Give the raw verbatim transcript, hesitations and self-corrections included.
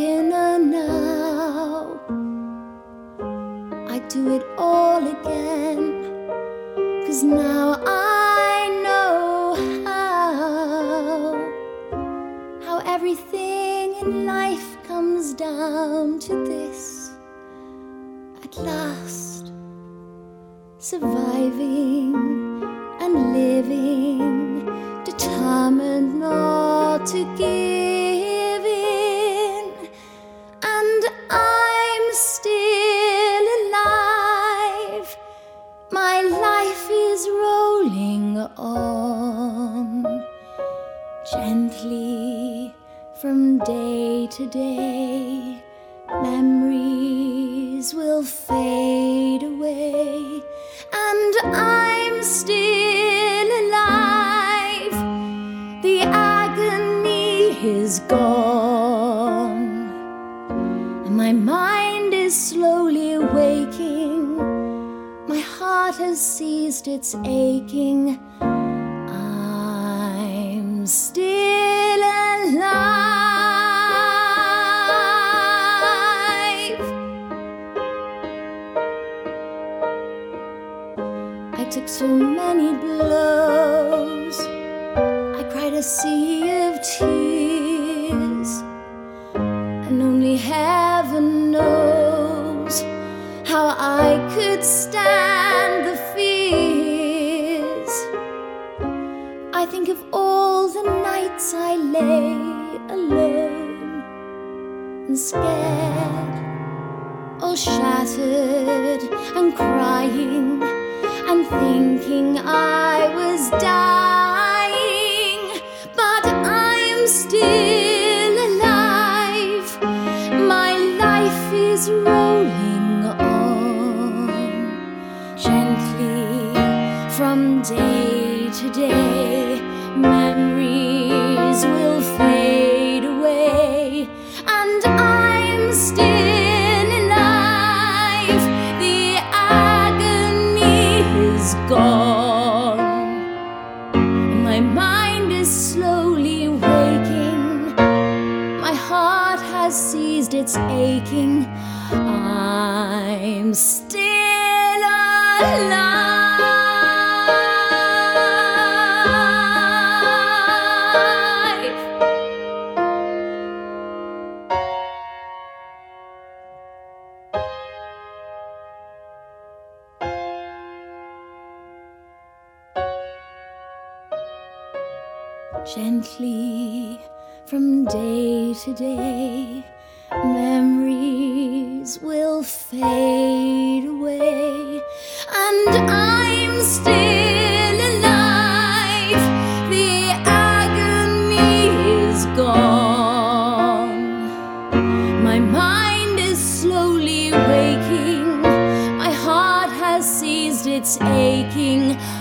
in a now. I'd do it all again, 'cause now I know how How everything in life comes down to this. At last, surviving and living, determined not to give in. And I'm still alive. My life is rolling on, gently from day to day. Memories will fade away, and I'm still alive. The agony is gone, and my mind is slowly waking. My heart has ceased its aching. I'm still alive. I took so many blows. I cried a sea of tears, and only heaven knows how I could stand the fears. I think of all the nights I lay alone and scared, all shattered and crying, and thinking I was dying. But I'm still alive. My life is rolling on, gently from day to day. Memories will fade away, and I'm still alive. The agony is gone, and my mind is slowly waking. My heart has ceased its aching. I'm still alive. Gently from day to day, memories will fade away, and I'm still alive. The agony is gone. My mind is slowly waking. My heart has ceased its aching.